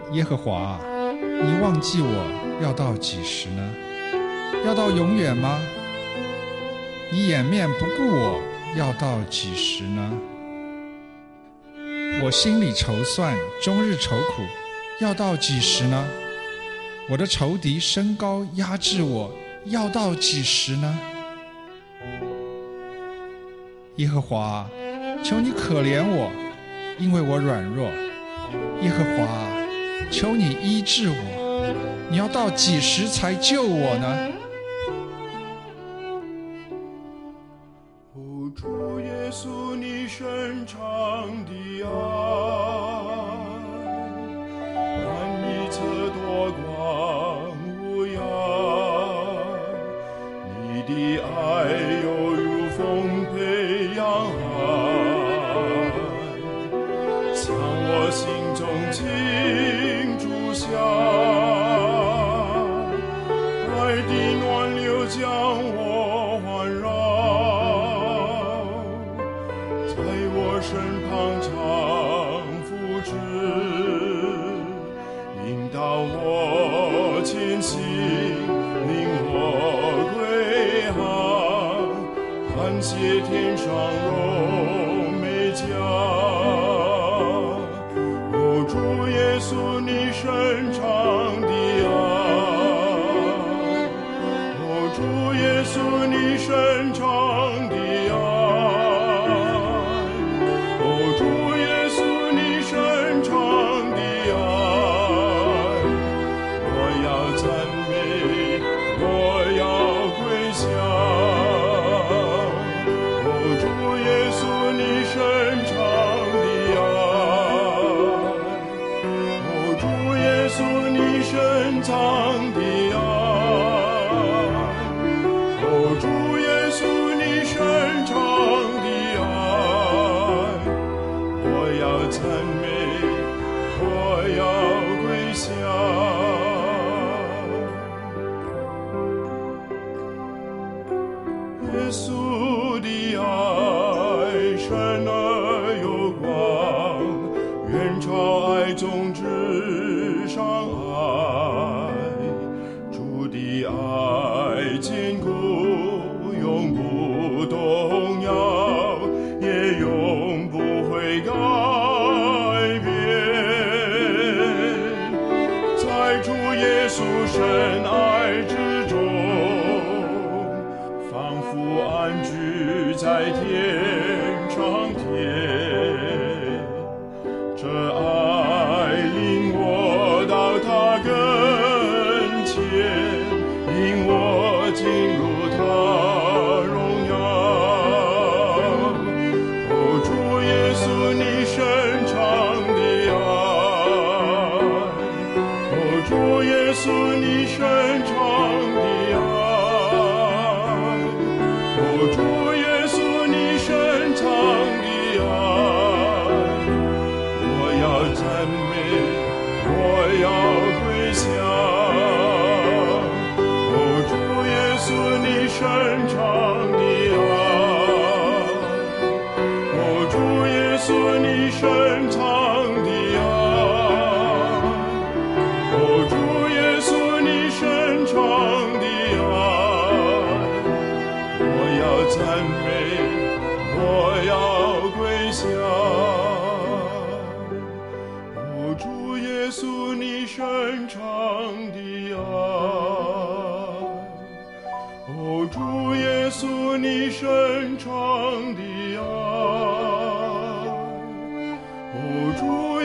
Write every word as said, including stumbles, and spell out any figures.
耶和华，你忘记我要到几时呢？要到永远吗？你掩面不顾我要到几时呢？我心里筹算，终日愁苦，要到几时呢？我的仇敌升高压制我，要到几时呢？耶和华，求你可怜我，因为我软弱。耶和华，求你医治我，你要到几时才救我呢？ 哦，主耶稣，你深长的爱，让一切多光无涯。你的爱犹如丰沛洋海，向我心中倾注下，爱的暖流将我环绕，在我身旁常扶持，引导我前行，领我归航，感谢天上荣美家。哦，主耶稣，你深长的爱，哦，主耶稣，你深长的爱，哦，主耶稣，你深长的爱，我要赞美，我要归向。哦，主耶稣，你深长的爱，哦，主耶稣，你深藏的爱，哦，主耶稣，你深长的爱，我要赞美，我要归向。耶稣的爱深而有光，远超爱中之上爱。主的爱坚固，永不动摇，也永不会改变。在主耶稣深爱之中，仿佛安居在天上天。这爱引我到他跟前，引我进入他荣耀。哦，主耶稣，你深长的爱，哦，主耶稣，你深长的爱，哦，主耶稣，你深长的爱，我要赞美，我要归向。哦，主耶稣，你深长的爱，哦，主耶稣，你深长的爱，哦，主耶稣，你深长的爱，我要赞美，我要归向。哦，主耶稣，你深长的爱，哦，主耶稣，你深长的爱，哦，主